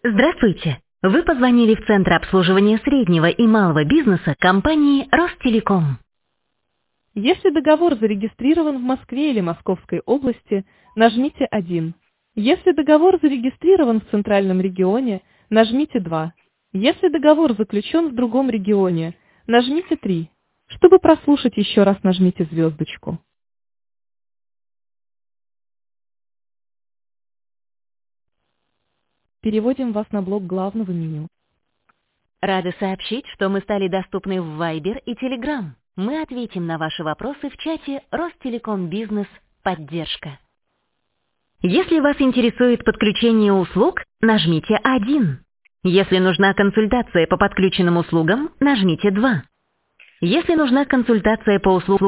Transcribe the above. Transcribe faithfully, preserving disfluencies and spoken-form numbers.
Здравствуйте! Вы позвонили в Центр обслуживания среднего и малого бизнеса компании Ростелеком. Если договор зарегистрирован в Москве или Московской области, нажмите один. Если договор зарегистрирован в Центральном регионе, нажмите два. Если договор заключен в другом регионе, нажмите три. Чтобы прослушать еще раз, нажмите звездочку. Переводим вас на блок главного меню. Рады сообщить, что мы стали доступны в Viber и Telegram. Мы ответим на ваши вопросы в чате Ростелеком Бизнес Поддержка. Если вас интересует подключение услуг, нажмите один. Если нужна консультация по подключенным услугам, нажмите два. Если нужна консультация по услугам,